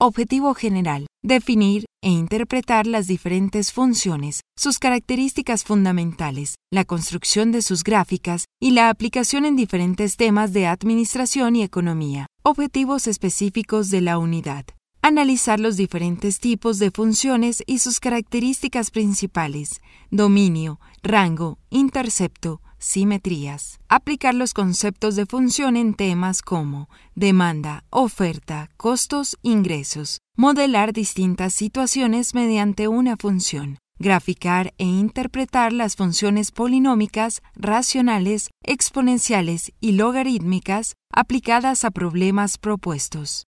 Objetivo general: definir e interpretar las diferentes funciones, sus características fundamentales, la construcción de sus gráficas y la aplicación en diferentes temas de administración y economía. Objetivos específicos de la unidad: analizar los diferentes tipos de funciones y sus características principales, dominio, rango, intercepto, simetrías. Aplicar los conceptos de función en temas como demanda, oferta, costos, ingresos. Modelar distintas situaciones mediante una función. Graficar e interpretar las funciones polinómicas, racionales, exponenciales y logarítmicas aplicadas a problemas propuestos.